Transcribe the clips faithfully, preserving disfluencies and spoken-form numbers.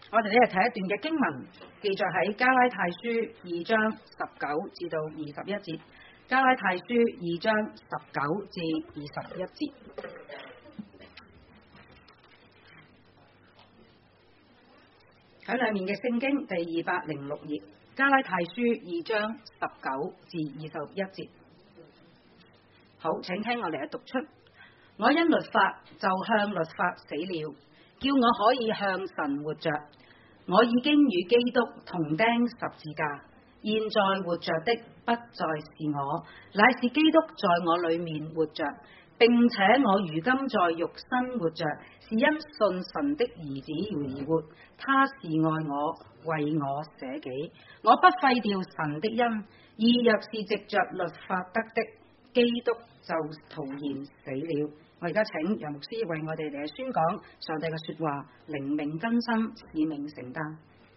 我哋呢係睇一段嘅經文，記載喺加拉太書二章十九至到二十一節。加拉太書二章十九至二十一節。喺裏面嘅聖經第二百零六頁，加拉太書二章十九至二十一節。好，請聽我哋嘅讀出。我因律法就向律法死了，叫我可以向神活着。我已經與基督同釘十字架，現在活着的不再是我，乃是基督在我裏面活着，並且我如今在肉身活着，是因信神的兒子而活。他是愛我，為我捨己。我不廢掉神的恩，義若是藉着律法得的，基督就徒然死了。我而家請楊牧師為我哋嚟宣講上帝嘅說話，靈命更新，使命承擔。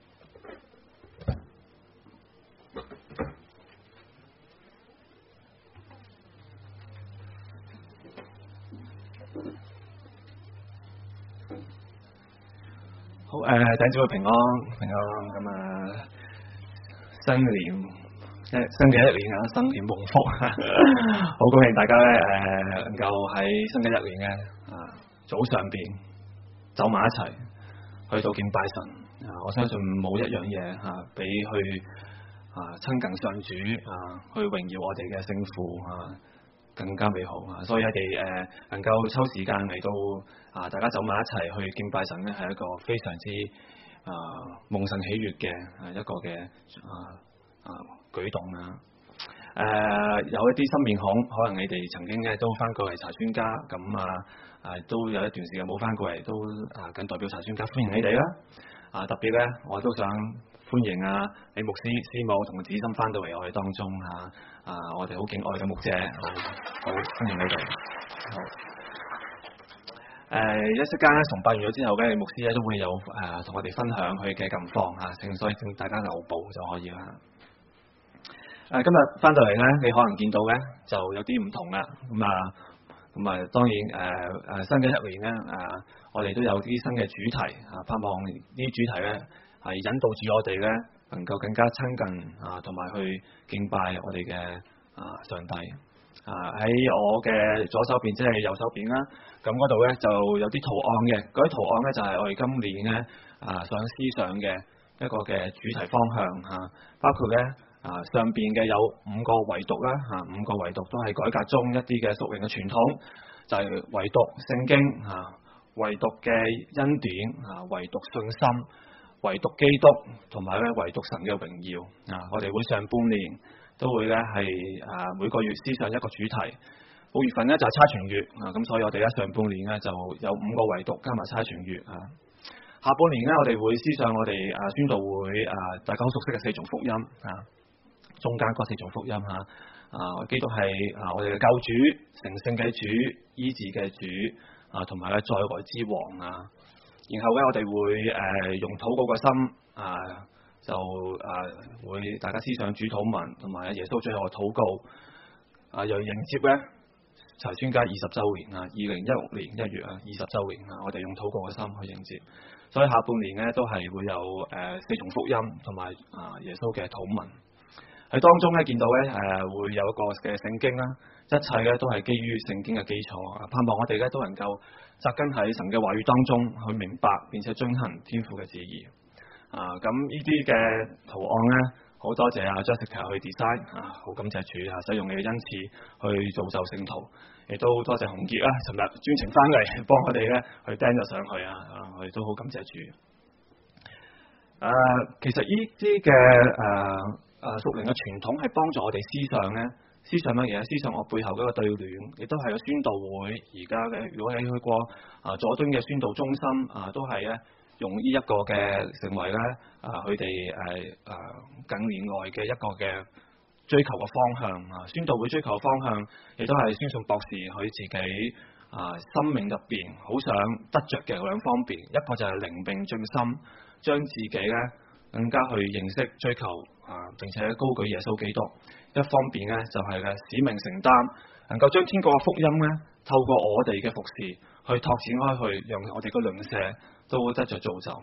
好誒，弟兄姊妹平安平安咁啊！新年即係新嘅一年啊，新年蒙福，好高興大家咧誒能夠喺新嘅一年嘅啊早上邊走埋一齊去到敬拜神啊！我相信冇一樣嘢嚇比去啊親近上主啊，去榮耀我哋嘅聖父啊更加美好啊！所以我哋誒能夠抽時間嚟到啊大家走埋一齊去敬拜神咧，係一個非常之啊蒙神喜悅嘅啊一個嘅啊啊舉動啊！誒、呃、有一啲新面孔，可能你哋曾經咧都翻過嚟查宣家，咁啊啊都有一段時間冇翻過嚟，都啊謹代表查宣家歡迎你哋啦！啊特別咧，我都想歡迎啊李牧師師母同子心翻到嚟我哋當中啊！啊我哋好敬愛嘅牧者，好，好歡迎你哋。好誒、呃、一息間咧崇拜完咗之後咧，牧師咧都會有誒同、呃、我哋分享佢嘅近況嚇，請、啊、所以請大家留步就可以啦。誒、呃、今日翻到嚟咧，你可能見到咧就有啲唔同啦。咁啊咁啊，當然誒誒、呃、新嘅一年咧誒、呃，我哋都有啲新嘅主題啊，盼望呢啲主題咧係引導住我哋咧能夠更加親近啊，同埋去敬拜我哋嘅啊上帝。啊！喺我嘅左手邊，即係右手邊啦。咁嗰度咧就有啲圖案嘅，嗰啲圖案咧就係我哋今年咧啊想思想嘅一個嘅主題方向嚇、啊，包括咧啊上邊嘅有五個維度啦嚇，五個維度都係改革中一啲嘅屬靈嘅傳統，就係、是、唯獨聖經嚇、啊，唯獨嘅恩典嚇，唯獨信心，唯獨基督，同埋咧唯獨神嘅榮耀啊！我哋會上半年都會咧係啊每個月思想一個主題，五月份咧就係差傳月啊，咁所以我哋咧上半年咧就有五個維度加埋差傳月啊。下半年咧我哋會思想我哋啊宣道會啊大家好熟悉嘅四種福音啊，中間嗰四種福音嚇啊，基督係啊我哋嘅救主、成聖嘅主、醫治嘅主啊，同埋咧在位之王啊。然後咧我哋會誒、啊、用禱告嘅心啊。就啊會大家思想主禱文同埋耶穌最後嘅禱告啊，又迎接咧查宣家二十週年啊，二零一六年一月啊二十週年啊，我哋用禱告嘅心去迎接，所以下半年咧都係會有誒、呃、四重福音同埋啊耶穌嘅禱文喺當中咧見到咧誒、呃、會有一個嘅聖經啦，一切咧都係基於聖經嘅基礎啊，盼望我哋咧都能夠扎根喺神嘅話語當中去明白並且遵行天父嘅旨意。啊，咁呢啲嘅圖案咧，好多謝阿 Jessica 去 design 啊，好感謝主啊，使用你嘅恩賜去造就聖徒，亦都多謝洪傑啦，尋日專程翻嚟幫我哋咧去釘咗上去啊，我哋都好感謝主。誒、啊，其實呢啲嘅誒誒屬靈嘅傳統係幫助我哋思想咧，思想乜嘢？思想我背後嗰個對聯，亦都係個宣道會而家嘅。如果你去過啊佐敦嘅宣道中心啊，都係咧。用呢一個嘅成為咧啊，佢哋誒誒近年來嘅一個嘅追求嘅方向啊，宣道會追求嘅方向，亦都係宣信博士佢自己啊生命入邊好想得着嘅兩方面，一個就係靈命進心，將自己咧更加去認識追求啊，並且高舉耶穌基督；一方面咧就係嘅使命承擔，能夠將天國嘅福音咧透過我哋嘅服侍去拓展開去，讓我哋嘅鄰舍都得着造就。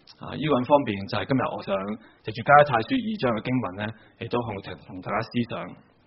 啊，呢個方面就係今日我想藉住加拉太書二章嘅經文咧，亦都同同大家思想。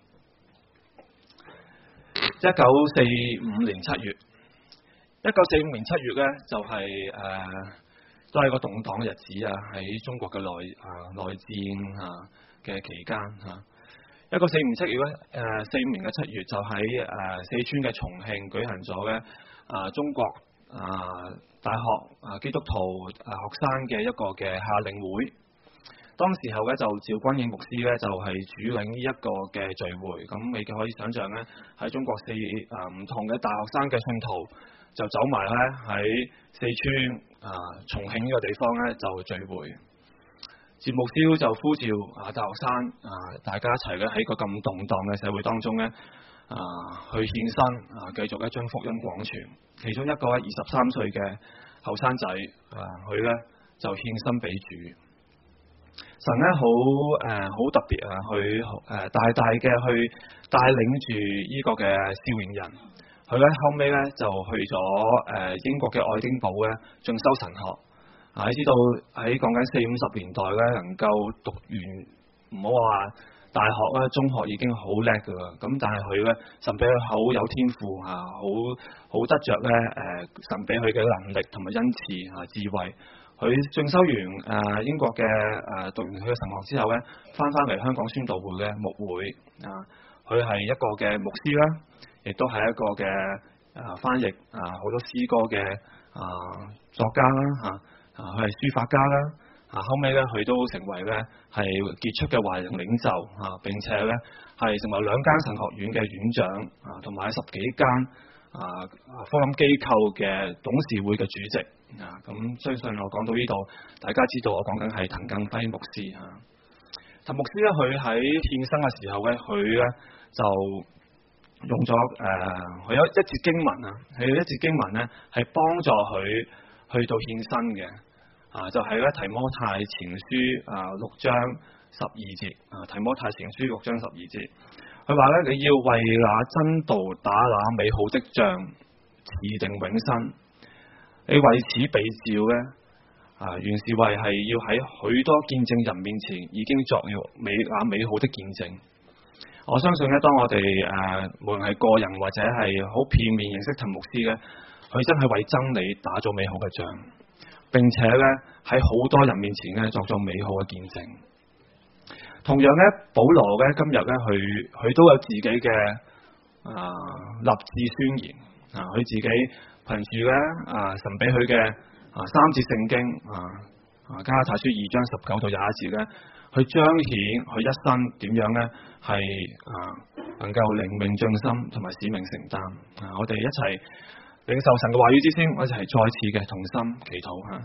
一九四五年七月，一九四五年七月咧就係、是、誒、呃、都係個動盪嘅日子啊，喺中國嘅內啊內戰啊嘅期間嚇。一九四五年七月咧，誒四五年嘅七月就喺誒、呃、四川嘅重慶舉行咗咧啊中國啊。大學啊，基督徒啊學生嘅一個嘅夏令會，當時候咧就趙君應牧師咧就係、是、主領呢一個嘅聚會，咁你可以想象咧喺中國四啊唔同嘅大學生嘅信徒就走埋咧喺四川啊重慶呢個地方咧就聚會，趙牧師就呼召啊大學生啊大家一齊咧喺個咁動盪嘅社會當中咧。啊，去獻身啊，繼續咧將福音廣傳。其中一個二十三歲嘅後生仔啊，佢咧就獻身俾主。神咧好誒，好、呃、特別啊，去誒、呃、大大嘅去帶領住呢個嘅少年人。佢咧後尾咧就去咗誒、呃、英國嘅愛丁堡咧進修神學。啊，你知道喺講緊四五十年代咧，能夠讀完唔好話。大學咧、中學已經好叻噶啦，咁但係佢咧神俾佢好有天賦啊，好好得着咧誒，神俾佢嘅能力同埋恩賜啊智慧。佢進修完誒英國嘅誒讀完佢嘅神學之後咧，翻翻嚟香港宣道會嘅牧會啊，佢係一個嘅牧師啦，亦都係一個嘅誒翻譯啊好多詩歌嘅啊作家啦嚇，啊佢係書法家啦。啊，後尾咧，佢都成為咧係傑出嘅華人領袖啊！並且咧係成為兩間神學院嘅院長啊，同埋十幾間啊福音機構嘅董事會嘅主席啊！咁相信我講到呢度，大家知道我講緊係滕更輝牧師啊。滕牧師咧，佢喺獻身嘅時候咧，佢咧就用咗誒，佢、呃、有一節經文啊，係一節經文咧係幫助佢去到獻身嘅。啊，就係、是、咧提摩太前書啊六章十二節啊，提摩太前書六章十二節，佢話咧你要為那真道打那美好的仗，持定永生。你為此被召咧啊，原是為係要喺許多見證人面前已經作了美那美好的見證。我相信咧，當我哋誒、啊、無論係個人或者係好片面認識滕牧師咧，佢真係為真理打咗美好嘅仗。並且咧喺好多人面前咧作咗美好嘅見證。同樣咧，保羅咧今日咧佢佢都有自己嘅啊立志宣言啊，佢自己憑住咧啊神俾佢嘅啊三節聖經啊啊加拉太書二章十九到廿一節咧，去彰顯佢一生點樣咧係啊能夠靈命盡心同埋使命承擔啊！我哋一齊領受神嘅話語之先，我哋係再次嘅同心祈禱吓。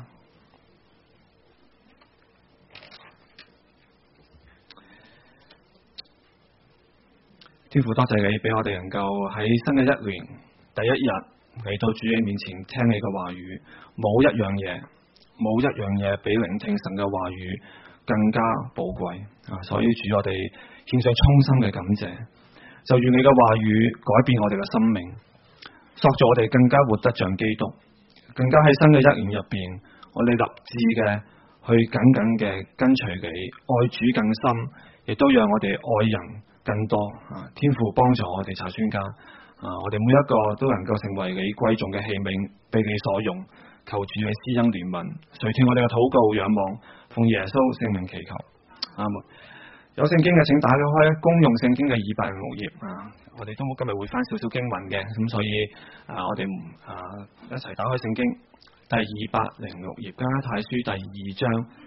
天父，多謝你俾我哋能夠喺新嘅一年第一日嚟到主你面前聽你嘅話語，冇一樣嘢，冇一樣嘢比聆聽神嘅話語更加寶貴啊！所以主，我哋獻上衷心嘅感謝，就願你嘅話語改變我哋嘅生命。塑造我哋更加活得像基督，更加喺新嘅一年入邊，我哋立志嘅去緊緊嘅跟隨你，愛主更深，亦都讓我哋愛人更多啊！天父幫助我哋查宣家啊！我哋每一個都能夠成為你貴重嘅器皿，被你所用。求主你施恩憐憫，垂聽我哋嘅禱告仰望，奉耶穌聖名祈求，阿門。有聖經嘅請打開公用聖經嘅二百零六頁啊！我哋都今日會翻少少經文嘅，咁所以啊，我哋啊一齊打開聖經第二百零六頁加拉太書第二章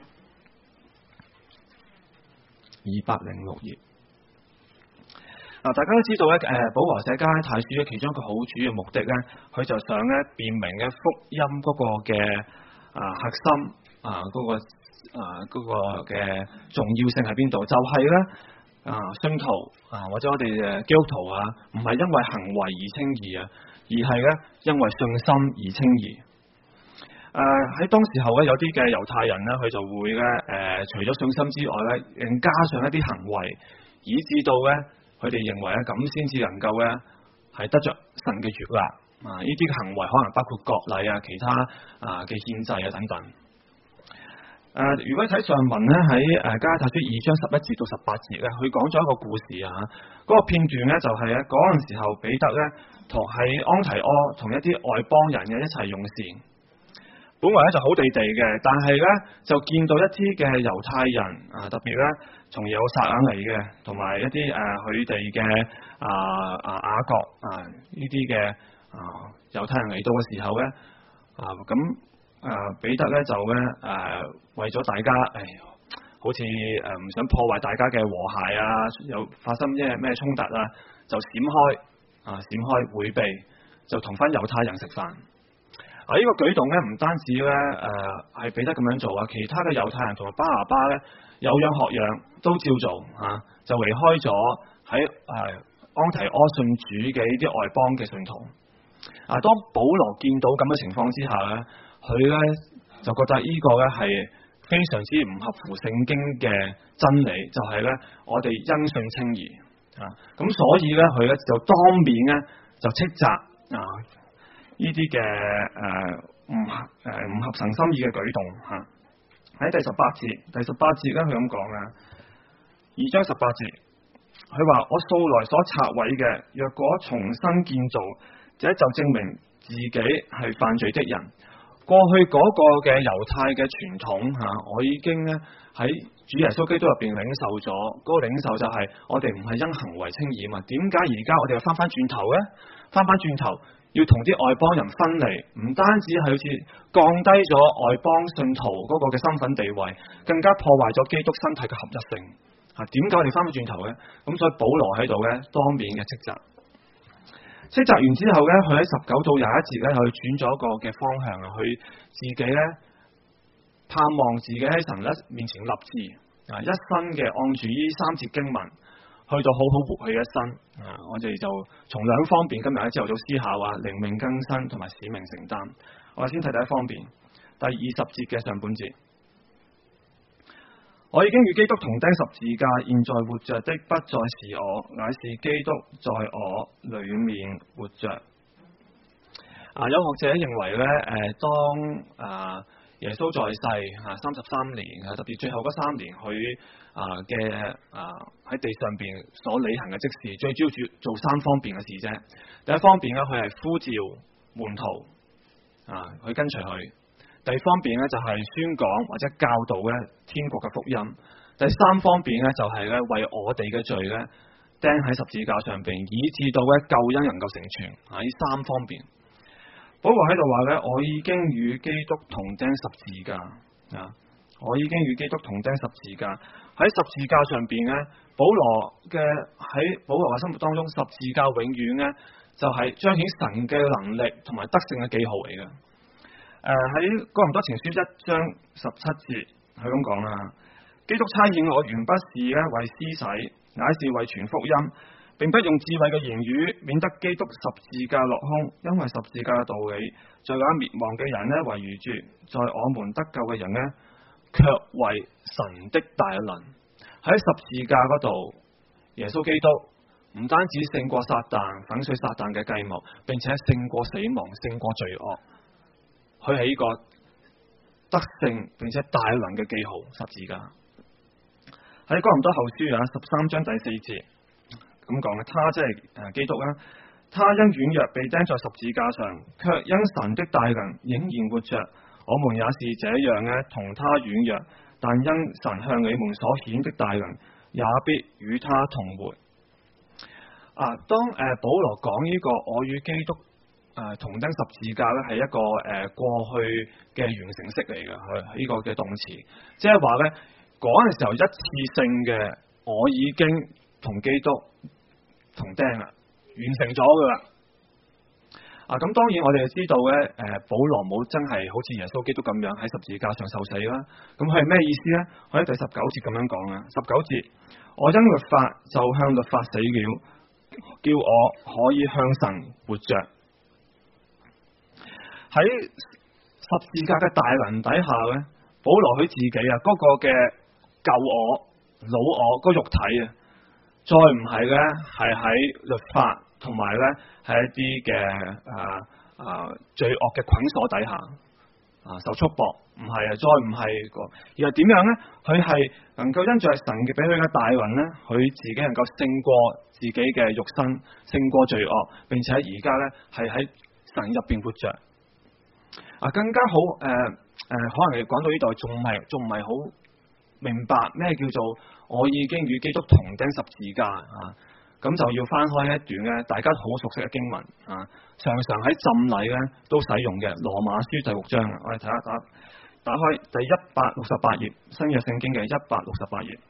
二百零六頁。嗱，大家都知道咧，誒，保羅寫加拉太書咧，其中一個好主要目的咧，佢就想咧辨明嘅福音嗰個嘅啊核心啊嗰個。啊，嗰、那個嘅重要性喺邊度？就係、是、咧啊，信徒啊，或者我哋嘅基督徒啊，唔係因為行為而稱義啊，而係咧因為信心而稱義。誒、啊，喺當時候咧，有啲嘅猶太人咧，佢就會咧誒、呃，除咗信心之外咧，更加上一啲行為，以至到咧佢哋認為咧咁先至能夠咧係得着神嘅悅納啊！呢啲嘅行為可能包括割禮啊、其他啊嘅獻祭啊等等。 誒、呃，如果睇上文咧，喺誒加拉太書二章十一節到十八節咧，佢講咗一個故事啊，嗰、那個片段咧就係咧嗰陣時候彼得咧同喺安提阿同一啲外邦人嘅一齊用膳，本來咧就好地地嘅，但係咧就見到一啲嘅猶太人啊，特別咧從耶路撒冷嚟嘅，同埋一啲誒佢哋嘅啊啊雅各啊呢啲嘅啊猶太人嚟到嘅時候咧啊咁。誒、呃、彼得咧就咧誒、呃、為咗大家誒，好似誒唔想破壞大家嘅和諧啊，又發生啲咩衝突啊，就閃開啊閃開迴避，就同翻猶太人食飯。啊！呢、這個舉動咧唔單止咧誒係彼得咁樣做啊，其他嘅猶太人同埋巴拿巴咧有樣學樣都照做嚇、啊，就離開咗喺誒安提阿信主嘅呢啲外邦嘅信徒。啊！當保羅見到咁嘅情況之下咧。佢咧就覺得呢個咧係非常之唔合乎聖經嘅真理，就係、是、咧我哋因信稱義啊，咁所以咧佢咧就當面咧就斥責啊呢啲嘅誒唔合誒唔合神心意嘅舉動嚇。喺、啊、第十八節，第十八節咧佢咁講啊，二章十八節，佢話我素來所拆毀嘅，若果重新建造，這就證明自己係犯罪的人。過去嗰個嘅猶太嘅傳統嚇，我已經咧喺主耶穌基督入邊領受咗，嗰、那個領受就係我哋唔係因行為稱義嘛。點解而家我哋又翻翻轉頭咧？翻翻轉頭要同啲外邦人分離，唔單止係好似降低咗外邦信徒嗰個嘅身份地位，更加破壞咗基督身體嘅合一性嚇。點解我哋翻翻轉頭咧？咁所以保羅喺度咧當面嘅斥責。斥責完之後咧，佢喺十九到廿一節咧，佢轉咗一個嘅方向啊，佢自己咧盼望自己喺神咧面前立志啊，一生嘅按住呢三節經文，去到好好活佢一生啊。我哋就從兩方面今日咧朝頭早思考啊，靈命更新同埋使命承擔。我哋先睇第一方面，第二十節嘅上半節。我已經與基督同釘十字架，現在活着的不再是我，乃是基督在我裏面活着。啊，有學者認為咧，誒、呃，當啊耶穌在世啊三十三年，啊特別最後嗰三年，佢啊嘅啊喺地上邊所履行嘅職事，最主要做做三方面嘅事啫。第一方面咧，佢係呼召門徒啊，去跟隨佢。第二方面咧就係宣講或者教導咧天國嘅福音，第三方面咧就係咧為我哋嘅罪咧釘喺十字架上邊，以致到咧救恩能夠成全啊！呢三方面，保羅喺度話咧，我已經與基督同釘十字架啊！我已經與基督同釘十字架。喺十字架上邊咧，保羅嘅喺保羅嘅生活當中，十字架永遠咧就係彰顯神嘅能力同埋德性嘅記號嚟嘅。誒喺哥林多前書一章十七節，佢咁講啦：基督差遣我，原不是咧為施洗，乃是為傳福音，並不用智慧嘅言語，免得基督十字架落空。因為十字架嘅道理，在那滅亡嘅人呢為愚拙，在我們得救嘅人呢，卻為神的大能。喺十字架嗰度，耶穌基督唔單止勝過撒旦，粉碎撒旦嘅計謀，並且勝過死亡，勝過罪惡。佢係呢個得勝並且大能嘅記號，十字架。喺哥林多後書啊十三章第四節咁講嘅，他即係誒基督啦，他因軟弱被釘在十字架上，卻因神的大能仍然活着。我們也是這樣咧，同他軟弱，但因神向你們所顯的大能，也必與他同活。啊，當誒、呃、保羅講呢、這個我與基督。誒、呃，同釘十字架咧係一個誒、呃、過去嘅完成式嚟嘅，佢呢個嘅動詞，即係話咧嗰陣時候一次性嘅，我已經同基督同釘啦，完成咗噶啦。啊，咁當然我哋就知道咧，誒、呃，保羅冇真係好似耶穌基督咁樣喺十字架上受死啦。咁佢係咩意思咧？佢喺第十九節咁樣講啊，十九節，我因律法就向律法死了，叫我可以向神活着。喺十字架嘅大能底下咧，保羅佢自己啊，嗰、那個嘅舊我、老我、嗰個肉體啊，再唔係咧，係喺律法同埋咧，係一啲嘅啊啊罪惡嘅捆鎖底下， 啊受束縛，唔係啊，再唔係個，而係點樣咧？佢係能夠因着神嘅俾佢嘅大能咧，佢自己能夠勝過自己嘅肉身，勝過罪惡，並且而家咧係喺神入邊活着。啊，更加好誒誒、呃呃，可能你講到呢度仲係仲唔係好明白咩叫做我已經與基督同釘十字架啊？咁就要翻開一段咧，大家好熟悉嘅經文啊，常常喺浸禮咧都使用嘅羅馬書第六章啊，我哋睇下打打開第一百六十八頁，新約聖經嘅一百六十八頁。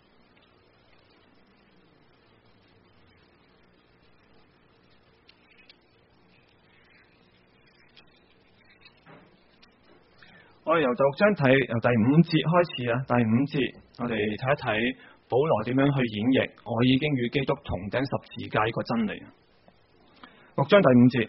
我哋由第六章睇，由第五節開始啊，第五節我哋睇一睇保羅點樣去演繹我已經與基督同釘十字架呢個真理。六章第五節，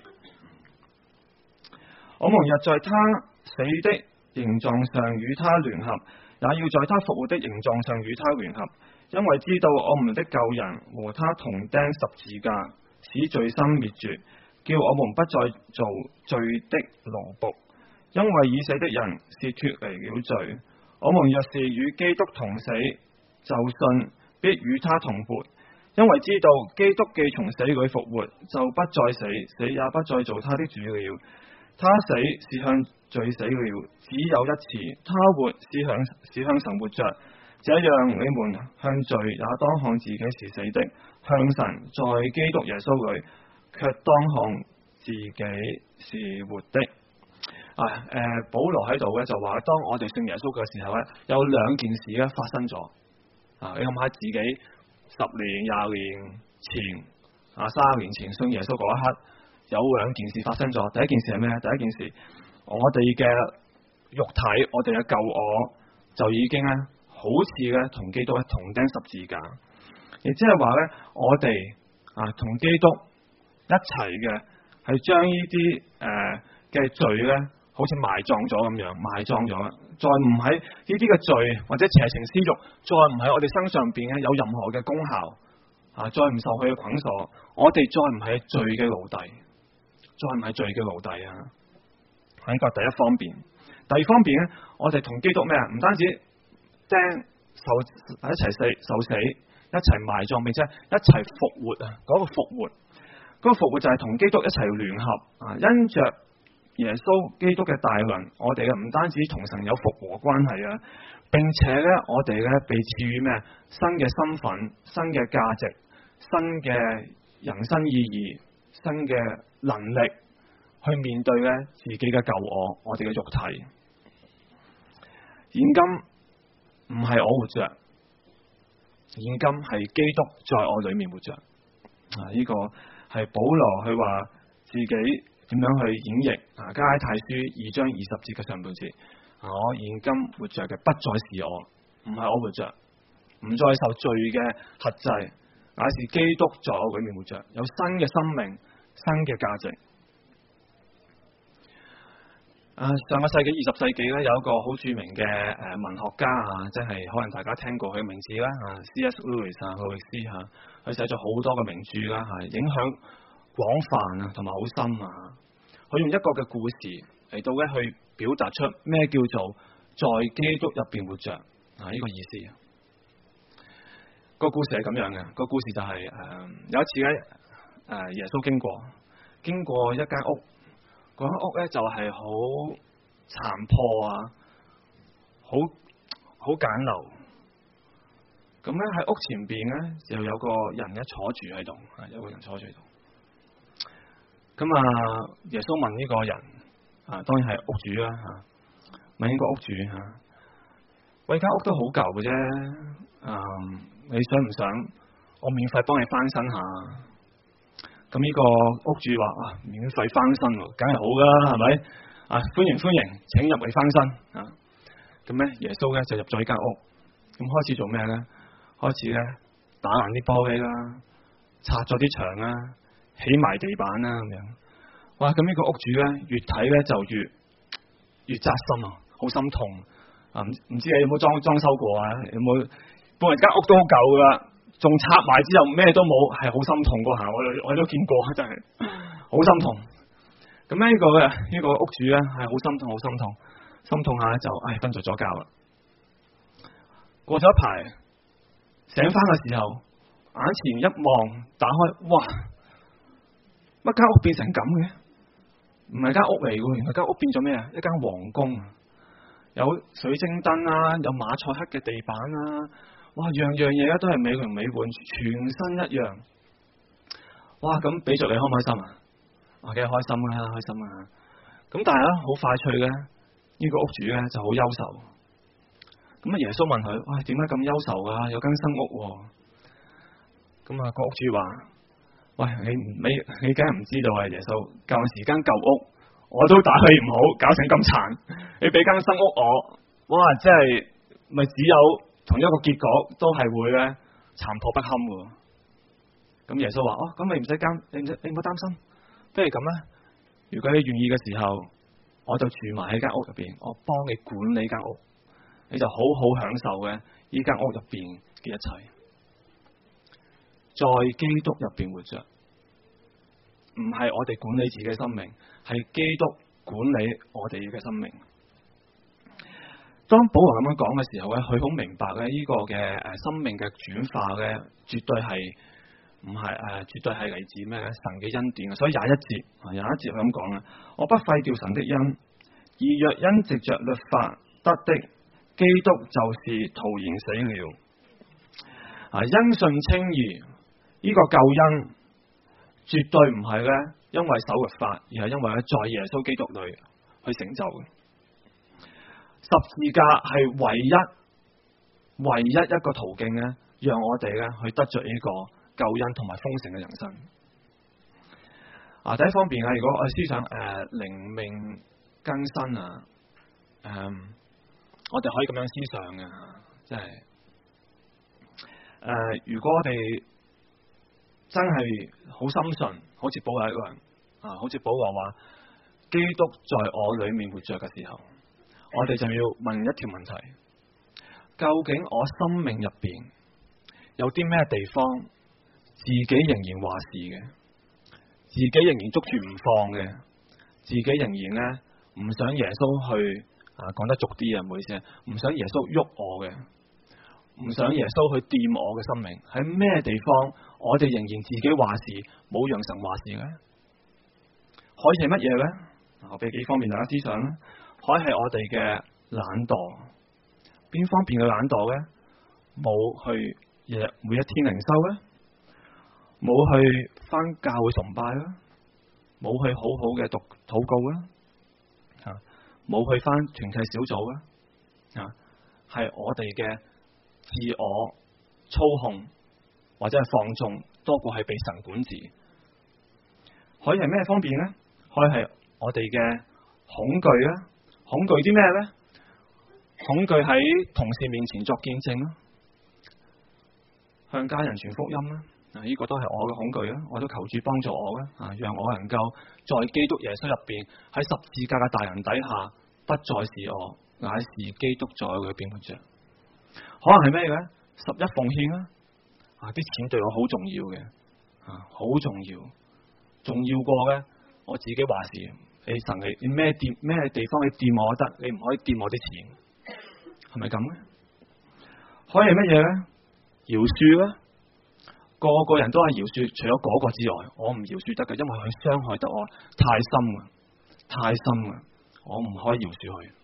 我們若在他死的形狀上與他聯合，也要在他復活的形狀上與他聯合，因為知道我們的舊人和他同釘十字架，使罪身滅絕，叫我們不再做罪的奴僕。因為已死的人是脫離了罪，我們若是與基督同死，就信必與他同活。因為知道基督既從死裏復活，就不再死，死也不再做他的主了。他死是向罪死了，只有一次；他活是向是向神活着。這樣你們向罪也當看自己是死的，向神在基督耶穌裏卻當看自己是活的。啊，誒、呃，保羅喺度咧就話，當我哋信耶穌嘅時候咧，有兩件事咧發生咗。啊，你諗下自己十年、廿年前，啊，三十年前信耶穌嗰一刻，有兩件事發生咗。第一件事係咩？第一件事，我哋嘅肉體，我哋嘅舊我，就已經咧，好似咧同基督同釘十字架。亦即係話咧，我哋啊同基督一齊嘅，係將呢啲誒嘅罪咧。好似埋葬咗咁樣，埋葬咗，再唔喺呢啲嘅罪或者邪情私欲，再唔喺我哋身上邊咧有任何嘅功效啊，再唔受佢嘅捆鎖，我哋再唔係罪嘅奴隸，再唔係罪嘅奴隸啊！喺個第一方面，第二方面咧，我哋同基督咩啊？唔單止釘受一齊死受死，一齊埋葬，並且一齊復活啊！嗰、那個復活，嗰、那個復活就係同基督一齊聯合啊，因着耶穌基督嘅大能，我哋嘅唔單止同神有復和關係啊，並且咧我哋咧被賜予咩新嘅身份、新嘅價值、新嘅人生意義、新嘅能力去面對咧自己嘅舊我，我哋嘅肉體。現今唔係我活着，現今係基督在我裏面活着。啊，呢、這個係保羅佢話自己。點樣去演繹啊？加拉太書二章二十節嘅上半節，我現今活着嘅不再是我，唔係我活着，唔再受罪嘅轄制，乃是基督在我裏面活着，有新嘅生命、新嘅價值。啊，上個世紀二十世紀咧，有一個好著名嘅誒文學家啊，即係可能大家聽過佢嘅名字啦，啊 C S Lewis 啊，路易斯吓，佢寫咗好多嘅名著啦，係影響廣泛啊，同埋好深啊！佢用一個嘅故事嚟到咧去表達出咩叫做在基督入邊活着啊！呢、這個意思。個故事係咁樣嘅，個故事就係、是、誒、呃、有一次咧誒、呃、耶穌經過，經過一間屋，嗰間屋咧就係好殘破啊，好好簡陋。咁咧喺屋前邊咧就有個人咧坐住喺度，啊有個人坐住喺度。咁啊，耶穌問呢個人啊，當然係屋主啦吓，問呢個屋主吓，喂，間屋都好舊嘅啫，啊，你想唔想我免費幫你翻新下？咁呢個屋主話啊，免費翻新，梗係好噶啦，係咪？啊，歡迎歡迎，請入嚟翻新啊！咁咧，耶穌咧就入咗呢間屋，咁開始做咩咧？開始咧打爛啲玻璃啦，拆咗啲牆啦。起埋地板啦咁樣，哇！咁呢個屋主咧越睇咧就越越扎心啊，好心痛啊！唔唔知你有冇裝裝修過啊？有冇？本來間屋都好舊噶，仲拆埋之後咩都冇，係好心痛嗰下，我我都見過，真係好心痛。咁咁呢個嘅呢個屋主咧係好心痛，好心痛，心痛下咧就唉瞓着咗覺啦。過咗一排醒翻嘅時候，眼前一望，打開，哇！乜間屋變成咁嘅？唔係間屋嚟嘅，原來間屋變咗咩啊？一間皇宮，有水晶燈啊，有馬賽克嘅地板啊，哇！樣樣嘢咧都係美輪美奐，全身一樣。哇！咁俾着你開唔開心啊？我梗係開心啦，開心啊！咁但係咧好快脆嘅，呢個屋主咧就好憂愁。咁啊耶穌問佢：喂，點解咁憂愁啊？有間新屋喎。咁啊個屋主話：喂，你你你梗係唔知道啊！耶穌舊時間舊屋我都打理唔好，搞成咁殘，你俾間新屋我，哇！真係咪只有同一個結果都係會咧殘破不堪嘅。咁耶穌話：哦，咁你唔使驚，你唔使你唔好擔心。不如咁啦，如果你願意嘅時候，我就住埋喺間屋入邊，我幫你管理間屋，你就好好享受嘅呢間屋入邊嘅一切，在基督入邊活着，唔係我哋管理自己嘅生命，係基督管理我哋嘅生命。當保羅咁樣講嘅時候咧，佢好明白咧呢個嘅誒生命嘅轉化嘅，絕對係。唔係誒，絕對係嚟自咩咧？神嘅恩典。所以廿一節，廿一節佢咁講啦：我不廢掉神的恩，而若因藉着律法得的，基督就是徒然死了。啊，因信稱義呢、這個救恩，絕對唔係咧，因為守律法，而係因為咧在耶穌基督裏去成就嘅。十字架係唯一、唯一一個途徑咧，讓我哋咧去得着呢、這個。救恩同埋豐盛嘅人生啊！第一方面啊，如果我思想誒靈命更新啊，誒、呃，我哋可以咁樣思想嘅，即係誒，如果我哋真係好深信，好似保羅一個人啊，好似保羅話，基督在我裏面活着嘅時候，我哋就要問一條問題：究竟我生命入邊有啲咩地方？自己仍然話事嘅，自己仍然捉住唔放嘅，自己仍然咧唔想耶穌去啊，講得俗啲啊，唔好意思，唔想耶穌喐我嘅，唔想耶穌去掂我嘅生命。喺咩地方我哋仍然自己話事，冇讓神話事咧？可以係乜嘢咧？我俾幾方面大家思想啦。可以係我哋嘅懶惰，邊方面嘅懶惰咧？冇去日每一天靈修咧？冇去返教會崇拜啦，冇去好好嘅讀禱告啦，吓冇去返團契小組啦，啊係我哋嘅自我操控或者係放縱多過係被神管治。可以係咩方面咧？可以係我哋嘅恐懼啦，恐懼啲咩咧？恐懼喺同事面前作見證啦，向家人傳福音啦。啊！呢個都係我嘅恐懼啦，我都求主幫助我啦，啊，讓我能夠在基督耶穌入邊，喺十字架嘅大能底下，不再是我，乃是基督在我裏邊活着。可能係咩嘅？十一奉獻啦，啊，啲錢對我好重要嘅，啊，好重要，重要過咧我自己話事。你神你你咩掂咩地方你掂我得，你唔可以掂我啲錢，係咪咁咧？可以係乜嘢咧？饒恕啦。個個人都係饒恕，除咗嗰個之外，我唔饒恕得嘅，因為佢傷害得我太深啊，太深啊，我唔可以饒恕佢。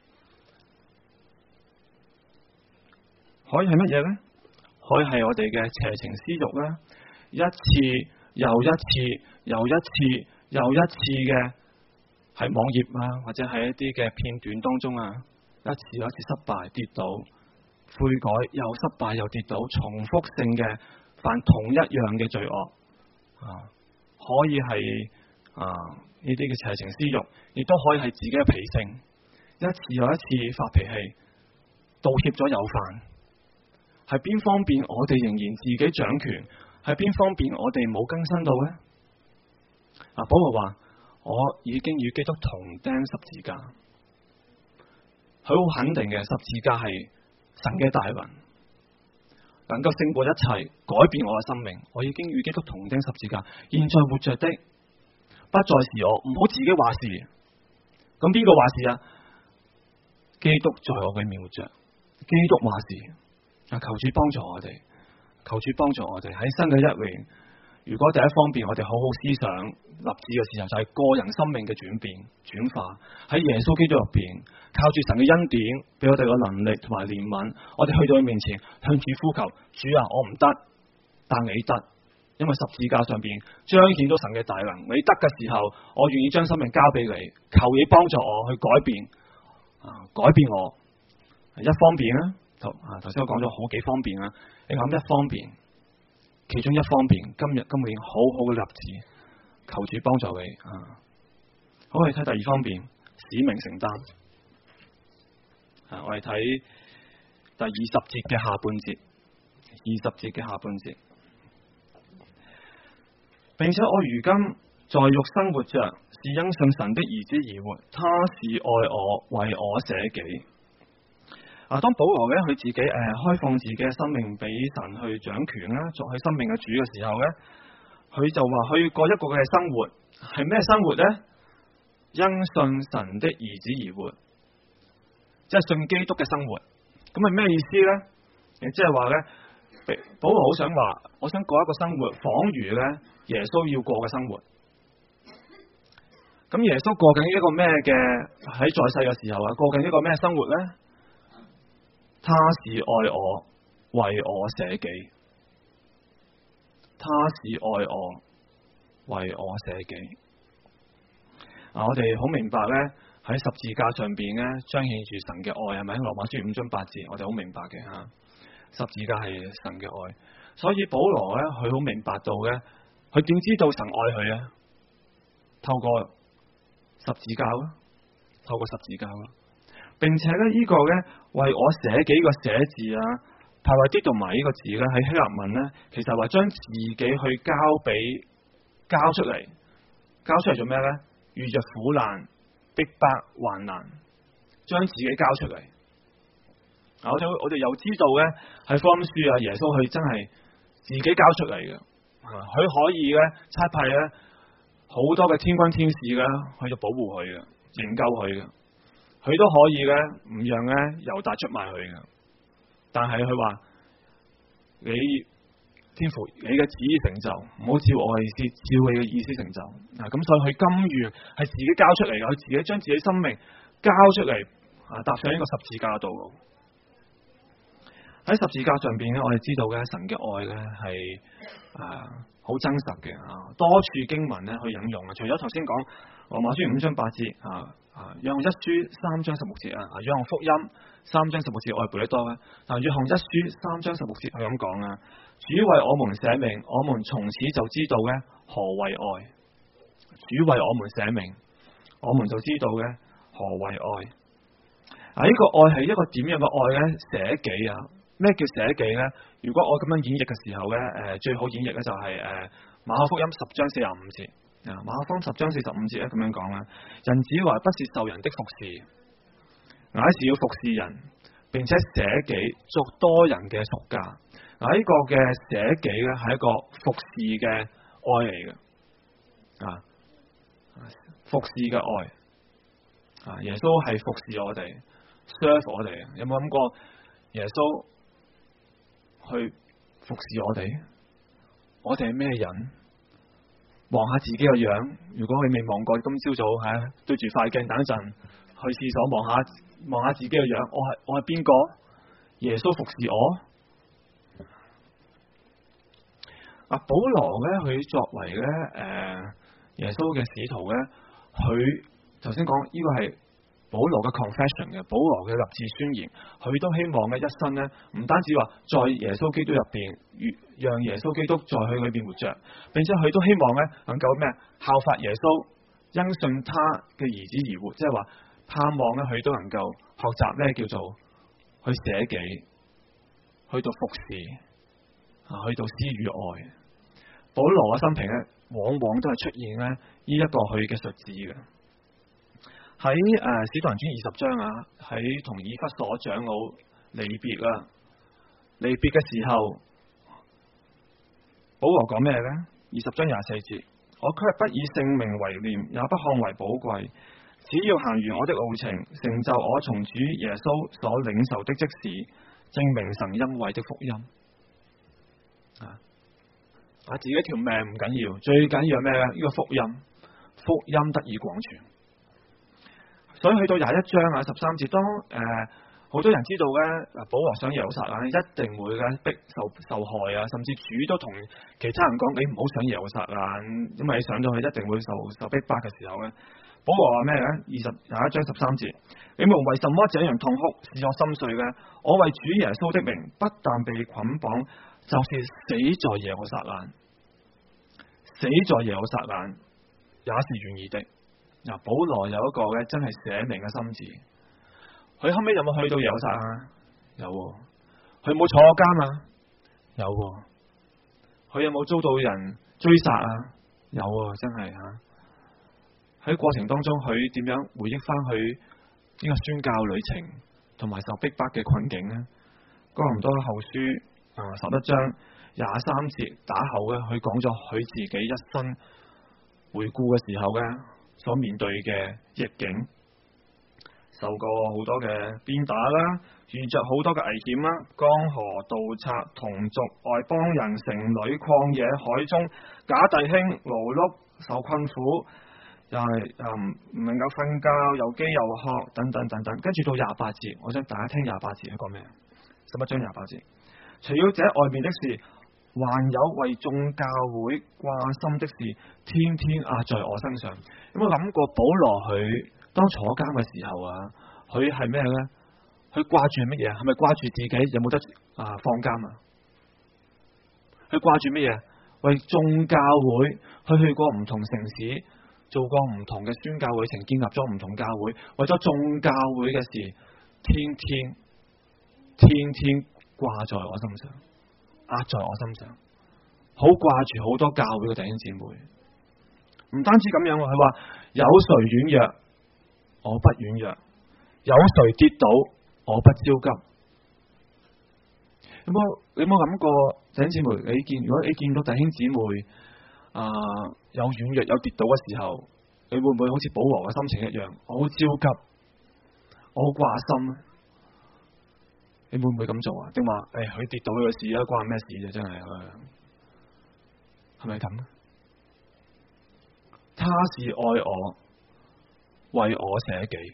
可以係乜嘢咧？可以係我哋嘅邪情私欲啦，一次又一次又一次又一次嘅喺網頁啊，或者喺一啲嘅片段當中啊，一次又一次失敗跌倒，悔改又失敗又跌倒，重複性嘅。犯同一樣嘅罪惡啊，可以係啊呢啲嘅邪情私欲，亦都可以係自己嘅脾性，一次又一次發脾氣，道歉咗有犯，係邊方面我哋仍然自己掌權，係邊方面我哋冇更新到咧？啊，保羅話我已經與基督同釘十字架，佢好肯定嘅，十字架係神嘅大能。能夠勝過一切，改變我嘅生命。我已經與基督同釘十字架，現在活着的不再是我，唔好自己話事。咁邊個話事啊？基督在我嘅面活着，基督話事。啊，求主幫助我哋，求主幫助我哋喺新嘅一年。如果第一方面我哋好好思想立志嘅時候，就係、是、個人生命嘅轉變轉化，喺耶穌基督入邊，靠住神嘅恩典，俾我哋嘅能力同埋憐憫，我哋去到佢面前向主呼求：主啊，我唔得，但你得，因為十字架上邊彰顯咗神嘅大能。你得嘅時候，我願意將生命交俾你，求你幫助我去改變，啊，改變我。一方面咧，頭啊頭先我講咗好幾方面啦，你諗一方面。其中一方面，今日今年好好嘅立志，求主幫助你啊！好，我哋睇第二方面，使命承擔。啊，我哋睇第二十節嘅下半節，二十節嘅下半節，並且我如今在肉身活着，是因信神的兒子而活，他是愛我，為我捨己。啊！當保羅咧佢自己誒、呃、開放自己嘅生命俾神去掌權啦，作佢生命嘅主嘅時候咧，佢就話去過一個嘅生活，係咩生活咧？因信神的兒子而活，即係信基督嘅生活。咁係咩意思咧？即係話咧，保羅好想話，我想過一個生活，仿如咧耶穌要過嘅生活。咁耶穌過緊一個咩嘅喺在世嘅時候啊？過緊一個咩生活咧？他是愛我，為我捨己。他是愛我，為我捨己。啊，我哋好明白咧，喺十字架上邊咧，彰顯住神嘅愛，係咪？羅馬書五章八節，我哋好明白嘅吓。十字架係神嘅愛，所以保羅咧，佢好明白到咧，佢點知道神愛佢啊？透過十字架咯，透過十字架咯。並且咧，呢個咧為我捨己個捨字啊，派話啲同埋呢個字咧喺希臘文咧，其實話將自己去交俾交出嚟，交出嚟做咩咧？遇着苦難、逼迫、患難，將自己交出嚟。我哋我哋又知道咧喺福音書啊，耶穌佢真係自己交出嚟嘅，佢可以咧差派咧好多嘅天軍天使咧去到保護佢嘅，營救佢嘅。佢都可以咧，唔讓咧猶大出賣佢嘅。但係佢話：你天父，你嘅旨意成就，唔好照我嘅意思，照你嘅意思成就。啊，咁所以佢甘願係自己交出嚟嘅，佢自己將自己生命交出嚟，啊，踏上呢個十字架道路。喺十字架上邊咧，我哋知道咧，神嘅愛咧係啊好真實嘅啊，多處經文咧去引用啊。除咗頭先講羅馬書五章八節啊。啊，約翰一書三章十六節啊，約翰福音三章十六節我係背得多嘅，但約翰一書三章十六節係咁講啊，主為我們捨命，我們從此就知道咧何為愛。主為我們捨命，我們就知道咧何為愛。啊，呢、這個愛係一個點樣嘅愛咧？捨己啊，咩叫捨己咧？如果我咁樣演繹嘅時候咧，誒，最好演繹咧就係誒馬可福音十章四十五節。啊，馬可福音十章四十五節咧咁樣講啦，人子來不是受人的服侍，乃是要服侍人，並且捨己作多人嘅贖價。嗱，呢個嘅捨己咧係一個服侍嘅愛嚟嘅，啊，服侍嘅愛，啊，耶穌係服侍我哋 ，serve 我哋。有冇諗過耶穌去服侍我哋？我哋係咩人？望下自己個樣，如果你未望過，今朝早吓、啊、對住塊鏡，等一陣去廁所望下望下自己個樣，我係我係邊個？耶穌服侍我。啊，保羅咧，佢作為咧誒、呃、耶穌嘅使徒咧，佢頭先講呢個係保羅嘅 confession 嘅，保羅嘅立志宣言，佢都希望咧一生咧唔單止話在耶穌基督入邊，讓耶穌基督在佢裏邊活着，並且佢都希望咧能夠咩效法耶穌，因信他嘅兒子而活，即係話盼望咧佢都能夠學習咩叫做去捨己，去到服侍，啊，去到施與愛。保羅嘅生平咧，往往都係出現咧呢一個佢嘅述子嘅。喺誒《使徒行傳》二十章啊，喺同以弗所長老離別啦，離別嘅時候，保羅講咩咧？二十章廿四節， 我卻不以性命為念，也不看為寶貴，只要行完我的路程，成就我從主耶穌所領受的職事，證明神恩惠的福音。啊，啊自己條命唔緊要，最緊要係咩咧？呢個福音，福音得以廣傳。所以去到廿一章啊十三節，當誒好、呃、多人知道咧，保羅上耶路撒冷一定會咧逼受受害啊，甚至主都同其他人講：你唔好上耶路撒冷，因為你上到去一定會受受逼迫嘅時候咧。保羅話咩咧？二十廿一章十三節，你們為什麼這樣痛哭，使我心碎嘅？我為主耶穌的名，不但被捆綁，就是死在耶路撒冷，死在耶路撒冷也是願意的。嗱，保羅有一個咧真係寫明嘅心志。佢後尾有冇去到耶路撒冷啊？有。佢冇坐監啊？有。佢有冇遭到人追殺啊？有，真係吓。喺過程當中，佢點樣回憶翻佢呢個宣教旅程同埋受逼迫嘅困境呢？哥林多後書啊十一章廿三節打後咧，佢講咗佢自己一生回顧嘅時候嘅所面對嘅逆境，受過好多嘅鞭打啦，遇着好多嘅危險啦，江河盜賊、同族、外邦人、城裏、曠野、海中、假弟兄、勞碌、受困苦。又係誒唔能夠瞓覺，又飢又渴，等等等等。跟住到廿八節，我想大家聽廿八節係講咩？十一章廿八節，除了這外面的事，還有為眾教會掛心的事，天天壓在我身上。有冇諗過保羅佢當坐監嘅時候啊？佢係咩咧？佢掛住乜嘢？係咪掛住自己有冇得啊放監啊？佢掛住乜嘢？為眾教會，佢去過唔同城市。做過唔同嘅宣教旅程，建立咗唔同教會，為咗眾教會嘅事，天天天天掛在我心上，壓在我心上，好掛住好多教會嘅弟兄姊妹。唔單止咁樣，佢話有誰軟弱，我不軟弱；有誰跌倒，我不焦急。有冇你有冇諗過弟兄姊妹？你見如果你見到弟兄姊妹啊、呃，有軟弱有跌倒嘅時候，你會唔會好似保羅嘅心情一樣？我好焦急，我好掛心。你會唔會咁做啊？定話誒，佢跌倒嘅事啊，關咩事啫？真係，係咪咁？他是愛我，為我捨己。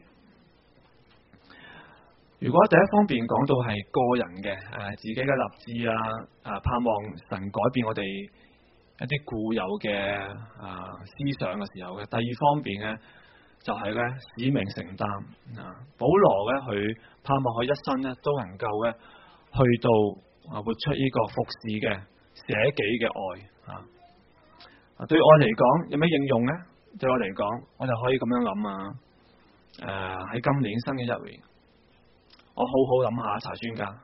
如果第一方面講到係個人嘅誒、啊，自己嘅立志啊，啊，盼望神改變我哋一啲固有嘅啊思想嘅時候嘅，第二方面咧就係、是、咧使命承擔啊。保羅咧佢盼望佢一生咧都能夠咧去到啊活出呢個服侍嘅捨己嘅愛啊。啊對我嚟講有咩應用咧？對我嚟講，我就可以咁樣諗啊。誒、啊、喺今年新嘅一年，我好好諗下查宣家。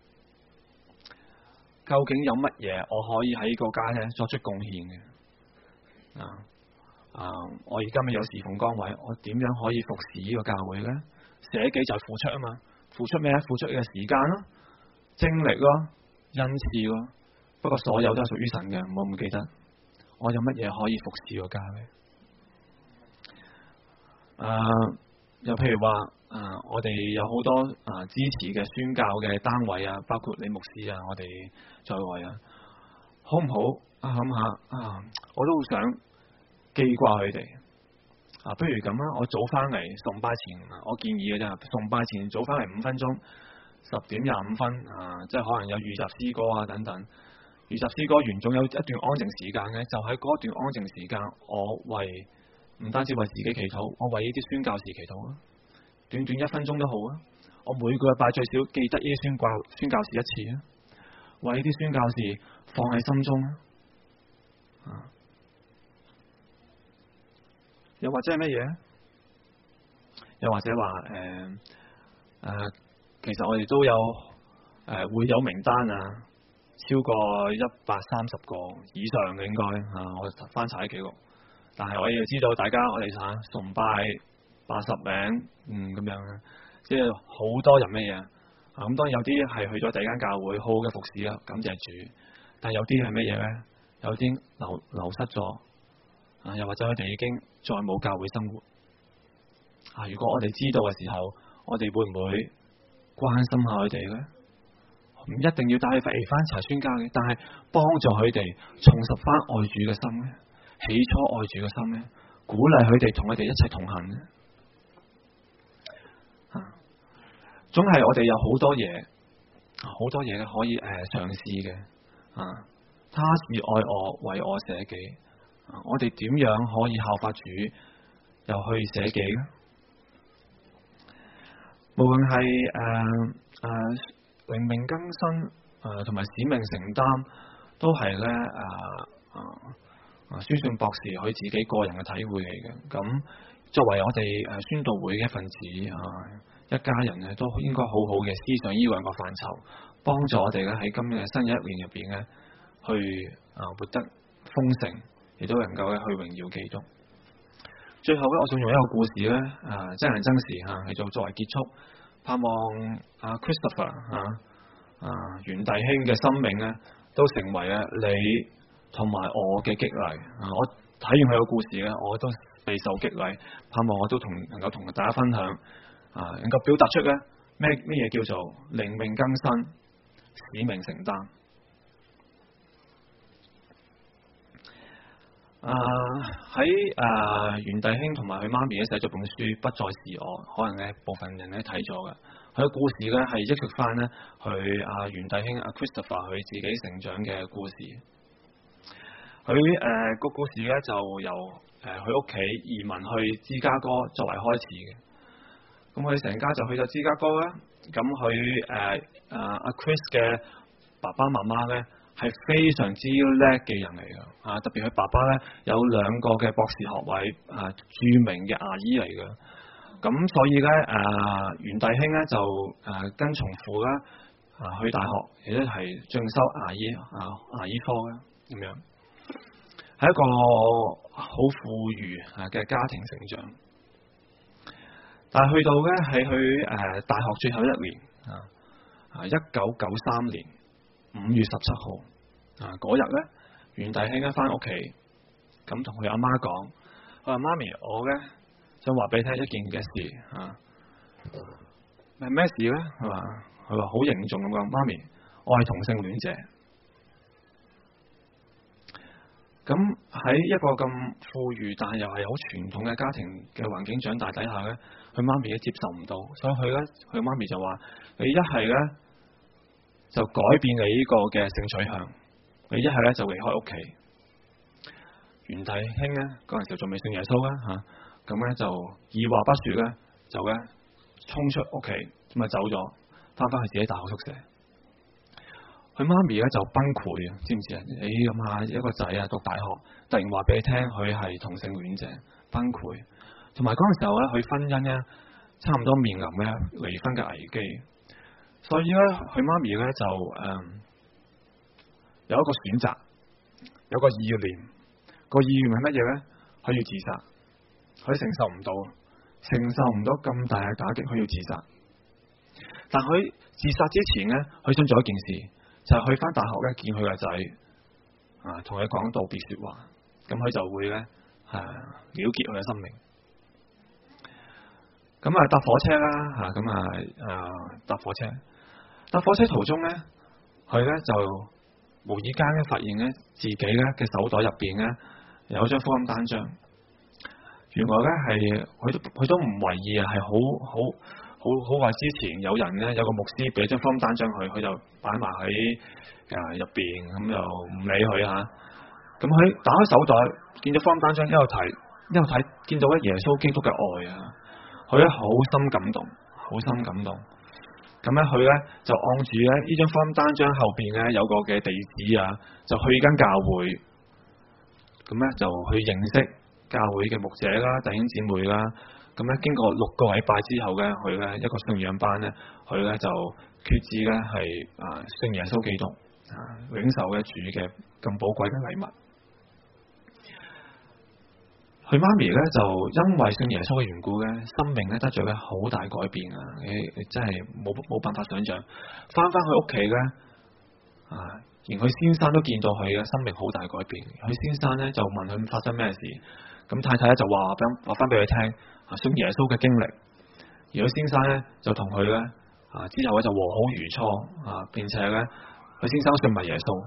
究竟有乜嘢我可以喺個家咧作出貢獻嘅？啊啊！我而家咪有侍奉崗位，我點樣可以服侍呢個教會咧？捨己就係付出啊嘛！付出咩？付出嘅時間咯、精力咯、恩賜咯。不過所有都係屬於神嘅，唔好唔記得。我有乜嘢可以服侍個家咧？啊！又譬如話啊，我哋有好多啊支持嘅宣教嘅單位啊，包括李牧師啊，我哋在位啊，好唔好啊？諗下啊，我都好想記掛佢哋啊。不如咁啦，我早翻嚟崇拜前，我建議嘅啫，崇拜前早翻嚟五分鐘，十點廿五分啊，即係可能有預習詩歌啊等等。預習詩歌完，仲有一段安靜時間嘅，就喺嗰段安靜時間，我為唔單止為自己祈禱，我為呢啲宣教士祈禱啊。短短一分鐘都好啊！我每個禮拜最少記得呢啲宣教宣教士一次啊，為呢啲宣教士放喺心中啊。又或者係乜嘢？又或者話誒誒，其實我哋都有誒、呃、會友名單啊，超過一百三十個以上嘅應該啊，我翻查啲記錄。但係我亦知道大家我哋嚇崇拜八十名，嗯咁樣啊，即係好多人乜嘢啊？咁當然有啲係去咗第二間教會，好好嘅服侍啦，感謝主。但係有啲係乜嘢咧？有啲流流失咗， 啊，又或者佢哋已經再冇教會生活啊。如果我哋知道嘅時候，我哋會唔會關心下佢哋呢？唔一定要帶佢嚟翻查宣教嘅，但係幫助佢哋重拾翻愛主嘅心咧，起初愛主嘅心咧，鼓勵佢哋同佢哋一齊同行咧。啊，總係我哋有好多嘢，好多嘢可以誒嘗試嘅。啊，他是愛我，為我捨己。啊，我哋點樣可以效法主，又去捨己咧？無論係誒誒靈命更新誒同埋使命承擔，都係咧誒誒書信博士佢自己個人嘅體會嚟嘅。咁作為我哋誒宣道會嘅一份子啊，一家人咧都應該好好嘅思想呢兩個範疇，幫助我哋咧喺今日新嘅一年入邊咧，去啊活得豐盛，亦都能夠咧去榮耀基督。最後咧，我想用一個故事咧，啊真人真事吓，嚟做作為結束。盼望阿 Christopher 啊啊袁弟兄嘅生命咧，都成為啊你同埋我嘅激勵啊！我睇完佢個故事咧，我都備受激勵。盼望我都同能夠同大家分享啊，能夠表達出咧咩咩嘢叫做靈命更新、使命承擔。啊喺誒袁弟兄同埋佢媽咪咧寫咗本書《不再是我》，可能咧部分人咧睇咗嘅。佢嘅故事咧係憶述翻咧佢阿袁弟兄阿 Christopher 佢自己成長嘅故事。佢誒個故事咧就由誒佢屋企移民去芝加哥作為開始嘅。咁佢成家就去咗芝加哥啦。咁佢誒誒阿 Chris 嘅爸爸媽媽咧，係非常之叻嘅人嚟㗎，啊！特別佢爸爸咧有兩個嘅博士學位，啊，著名嘅牙醫嚟㗎。咁所以咧，誒、啊，袁弟兄咧就誒、啊、跟從父啦，啊，去大學亦都係進修牙醫啊，牙醫科啦，咁樣係一個好富裕啊嘅家庭成長。但係去到咧喺佢誒大學最後一年啊，啊，一九九三年五月十七號啊，嗰日咧，袁弟兄咧翻屋企，咁同佢阿媽講：佢話媽咪，我咧想話俾你聽一件嘅事啊，係咩事咧？係嘛？佢話好凝重咁講：媽咪，我係同性戀者。咁喺一個咁富裕但係又係好傳統嘅家庭嘅環境長大底下咧，佢媽咪都接受唔到，所以佢咧，佢媽咪就話：你一係咧，就改變你呢個嘅性取向，你一係咧就離開屋企。袁弟兄咧嗰陣時仲未信耶穌啦吓，咁、啊、咧就二話不說咧就咧衝出屋企，咁啊走咗，翻返去自己大學宿舍。佢媽咪咧就崩潰啊，知唔知啊？你諗下一個仔啊讀大學，突然話俾你聽佢係同性戀者，崩潰。同埋嗰陣時候咧，佢婚姻咧差唔多面臨咧離婚嘅危機。所以咧，佢媽咪咧就誒、嗯、有一個選擇，有個意念，個意念係乜嘢咧？佢要自殺，佢承受唔到，承受唔到咁大嘅打擊，佢要自殺。但佢自殺之前咧，佢想做一件事，就係、是、去翻大學咧見佢個仔，啊，同佢講道別說話，咁佢就會咧誒、啊、了結佢嘅生命。咁啊搭火車啦吓，咁啊誒搭火車，搭火車途中咧，佢咧就無意間咧發現咧自己咧嘅手袋入邊咧有張福音單張。原來咧係佢都佢都唔為意啊，係好好好好耐之前有人咧有個牧師俾張福音單張佢，佢就擺埋喺誒入邊，咁又唔理佢吓。咁佢打開手袋，見咗福音單張，一路睇一路睇，見到咧耶穌基督嘅愛啊！佢咧好深感動，好深感動。咁咧佢咧就按住咧呢張福音單張後邊咧有個嘅地址啊，就去間教會。咁咧就去認識教會嘅牧者啦、弟兄姊妹啦。咁咧經過六個禮拜之後咧，佢咧一個信仰班咧，佢咧就決志咧係啊信耶穌基督啊，領受嘅主嘅咁寶貴嘅禮物。佢媽咪咧就因為信耶穌嘅緣故咧，生命咧得咗咧好大改變啊！你你真係冇冇辦法想象，翻翻去屋企咧啊， 連佢先生都見到佢嘅生命好大改變。佢先生咧就問佢發生咩事，咁太太咧就話俾話翻俾佢聽信耶穌嘅經歷，而佢先生咧就同佢咧啊之後咧就和好如初啊，並且咧佢先生信埋耶穌。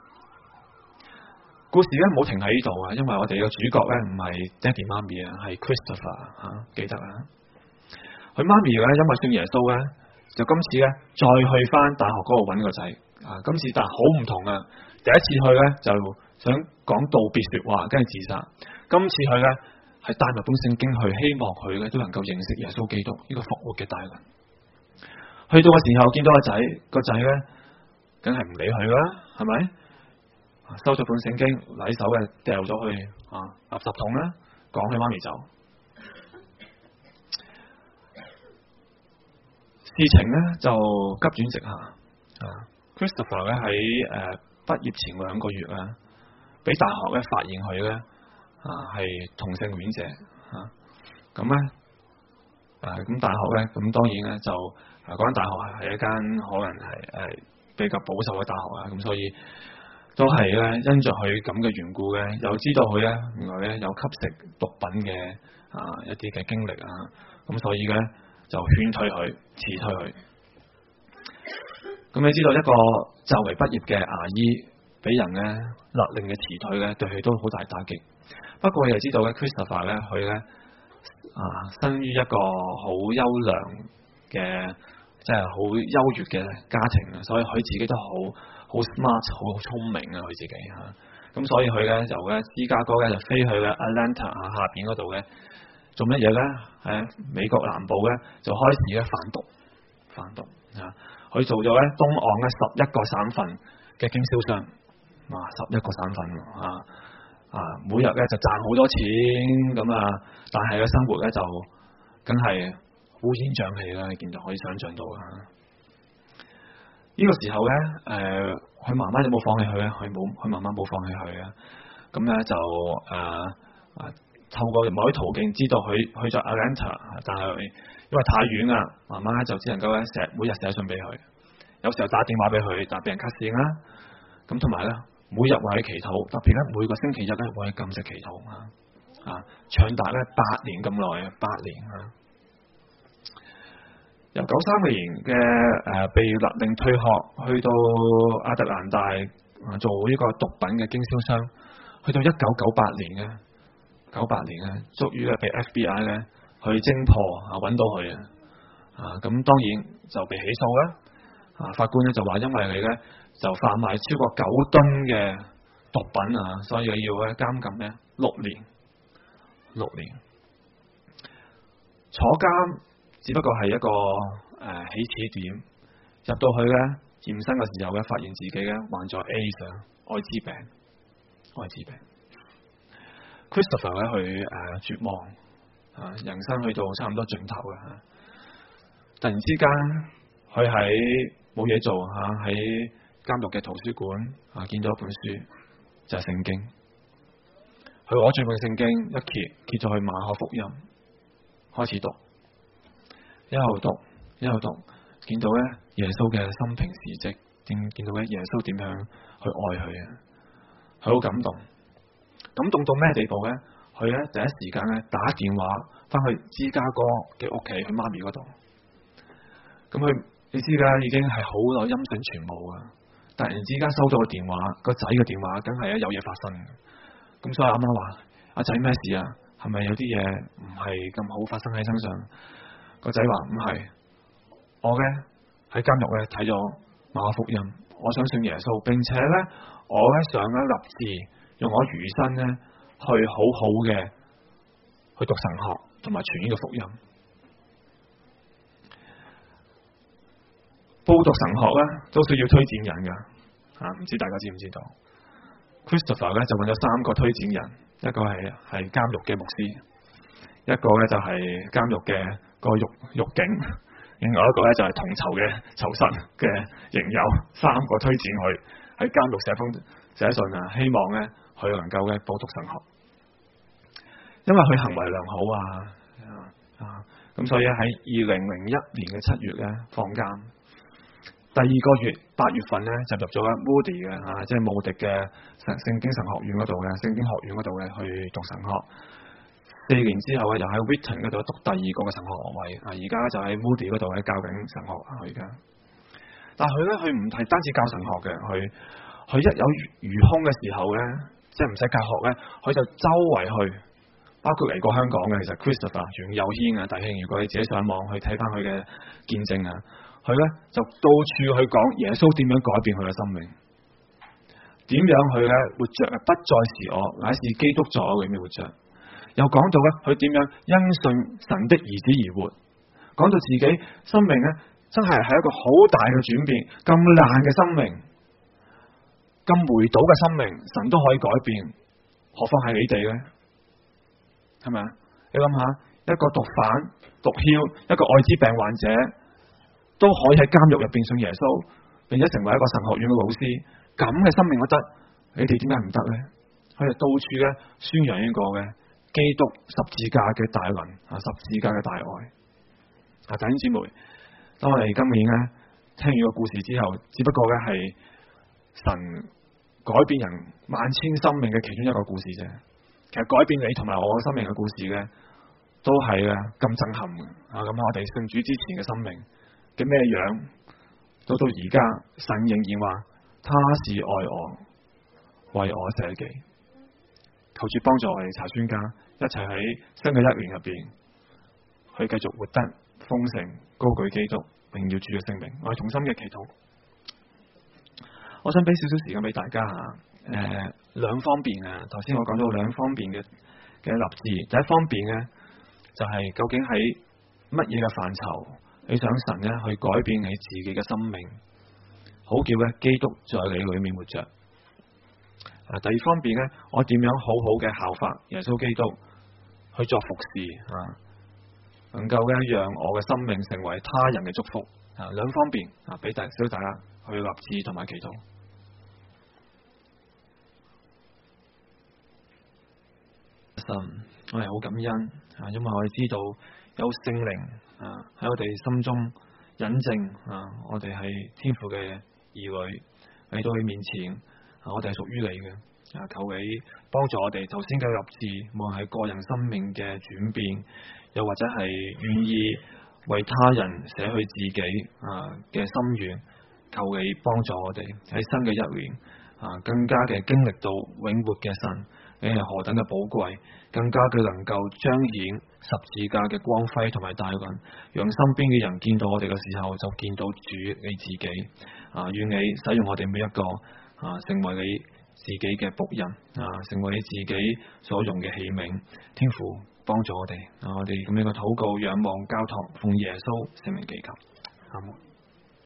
故事咧唔好停喺呢度啊，因為我哋嘅主角咧唔係爹哋媽咪啊，係 Christopher 啊，記得啊。佢媽咪咧因為信耶穌咧，就今次咧再去翻大學嗰度揾個仔啊。今次但係好唔同啊，第一次去咧就想講道別說話，跟住自殺。今次去咧係帶埋本聖經去，希望佢咧都能夠認識耶穌基督呢個復活嘅大能。去到嘅時候見到個仔，個仔咧梗係唔理佢啦，係咪？收咗本聖經，禮手嘅掉咗去啊垃圾桶啦，趕佢媽咪走。事情咧就急轉直下啊 ！Christopher 咧喺誒畢業前兩個月啊，俾大學咧發現佢咧啊係同性戀者啊，咁咧誒咁大學咧咁當然咧就啊嗰間大學係一間可能係誒比較保守嘅大學啊，咁所以。都係咧，因着佢咁嘅緣故咧，又知道佢咧原來咧有吸食毒品嘅啊一啲嘅經歷啊，咁所以咧就勸退佢，辭退佢。咁你知道一個就嚟畢業嘅牙醫，俾人咧勒令嘅辭退咧，對佢都好大打擊。不過又知道咧 Christopher 咧，佢咧啊生於一個好優良嘅，即係好優越嘅家庭啊，所以佢自己都好。好 smart， 好聰明啊！佢自己吓，咁所以佢咧由咧芝加哥咧就飛去咧 Atlanta 啊下邊嗰度咧做乜嘢咧？喺美國南部咧就開始咧販毒，販毒啊！佢做咗咧東岸咧十一個省份嘅經銷商，哇！十一個省份啊啊！每日咧就賺好多錢咁啊，但係嘅生活咧就梗係烏煙瘴氣啦！你見到可以想象到啊！呢個時候咧，誒、呃，佢媽媽有冇放棄佢咧？佢冇，佢媽媽冇放棄佢啊。咁咧就誒啊，透過某啲途徑知道佢去咗 Atlanta， 但係因為太遠啦，媽媽咧就只能夠咧寫每日寫信俾佢，有時候打電話俾佢，但係俾人 cut 線啦。咁同埋咧，每日為佢祈禱，特別咧每個星期日咧為佢禁食祈禱啊，啊，長達咧八年咁耐啊，八年啊。由九三年嘅誒被勒令退學，去到亞特蘭大做呢個毒品嘅經銷商，去到一九九八年嘅九八年咧，終於咧被 F B I 咧去偵破啊，揾到佢啊，啊咁當然就被起訴啦。啊法官咧就話因為你咧就販賣超過九噸嘅毒品啊，所以要咧監禁咧六年，六年坐監。只不過係一個誒、呃、起始點，入到去咧驗身嘅時候咧，發現自己咧患咗 AIDS 艾滋病，艾滋病。Christopher 咧去誒、呃、絕望啊，人生去到差唔多盡頭嘅吓，突然之間佢喺冇嘢做吓，喺監獄嘅圖書館啊見到一本書，就係、是、聖經。佢攞住本聖經一揭，揭咗去馬可福音，開始讀。一路讀，一路讀，見到咧耶穌嘅生平事跡，見見到咧耶穌點樣去愛佢啊，佢好感動，感動到咩地步咧？佢咧第一時間咧打電話翻去芝加哥嘅屋企，佢媽咪嗰度。咁佢你知噶，已經係好耐音訊全無啊！突然之間收到個電話，個仔嘅電話，梗係有嘢發生。咁所以阿媽話：阿仔咩事啊？係咪有啲嘢唔係咁好發生喺身上？個仔話唔係，我咧喺監獄咧睇咗馬可福音，我想信耶穌，並且咧我咧想咧立志用我餘生咧去好好嘅去讀神學同埋傳呢個福音。報讀神學咧都需要推薦人噶，啊唔知大家知唔知道 ？Christopher 咧就揾咗三個推薦人，一個係係監獄嘅牧師，一個咧就係監獄嘅個獄獄警，另外一個咧就係同囚嘅囚室嘅營友，三個推薦佢喺監獄寫封寫信啊，希望咧佢能夠咧報讀神學，因為佢行為良好啊啊，咁所以喺二零零一年嘅七月咧放監， 第二個月八月份咧就入咗 Moody 嘅啊，即係慕迪嘅聖聖經神學院嗰度嘅聖經學院嗰度嘅去讀神學。四年之後咧又喺 Wheaton 嗰度讀第二個嘅神學學位啊，而家就喺 Moody 嗰度咧教緊神學啊，而家。但係佢咧佢唔係單止教神學嘅，佢佢一有餘空嘅時候咧，即係唔使教學咧，佢就周圍去。包括嚟過香港嘅，其實 Christopher 袁佑軒啊，弟兄，如果你自己上網去睇翻佢嘅見證啊，佢咧就到處去講耶穌點樣改變佢嘅生命，點樣佢咧活着不再是我，乃是基督在我裏面活着。又講到咧佢點樣因信神的兒子而活，講到自己生命咧真係係一個好大嘅轉變，咁爛嘅生命，咁霉倒嘅生命，神都可以改變，何況係你哋咧？係咪啊？你諗下，一個毒販、毒梟，一個艾滋病患者，都可以喺監獄入邊信耶穌，並且成為一個神學院嘅老師，咁嘅生命我得，你哋點解唔得咧？佢哋到處咧宣揚呢個嘅基督十字架嘅大能啊，十字架嘅大愛。啊，弟兄姊妹，當我哋今年咧聽完個故事之後，只不過咧係神改變人萬千生命嘅其中一個故事啫。其實改變你同埋我生命嘅故事嘅，都係啊咁震撼嘅啊！咁我哋信主之前嘅生命嘅咩樣，到到而家神仍然話他是愛我，為我捨己。求主幫助我哋查宣家一齊喺新嘅一年入邊，去繼續活得豐盛，高舉基督，榮耀主嘅聖名。我哋同心嘅祈禱。我想俾少少時間俾大家吓。誒、呃，兩方面啊，頭先我講到兩方面嘅嘅立志。第一方面咧，就係、是、究竟喺乜嘢嘅範疇，你想神咧去改變你自己嘅生命，好叫咧基督在你裏面活着。啊，第二方面咧，我點樣好好嘅效法耶穌基督去作服侍啊，能夠咧讓我嘅生命成為他人嘅祝福啊。兩方面啊，俾大小大家去立志同埋祈禱。神，我哋好感恩啊，因為我哋知道有聖靈啊喺我哋心中引證啊，我哋係天父嘅兒女，嚟到你面前啊，我哋係屬於你嘅啊，求你幫助我哋頭先嘅立志，無論係個人生命嘅轉變，又或者係願意為他人捨去自己啊嘅心願，求你幫助我哋喺新嘅一年啊，更加嘅經歷到永活嘅神。你係何等嘅寶貴，更加嘅能夠彰顯十字架嘅光輝同埋大能，讓身邊嘅人見到我哋嘅時候就見到主你自己啊！願你使用我哋每一個啊，成為你自己嘅僕人啊，成為你自己所用嘅器皿。天父幫助我哋啊！我哋咁樣嘅禱告、仰望、交託，奉耶穌聖名祈求，阿門。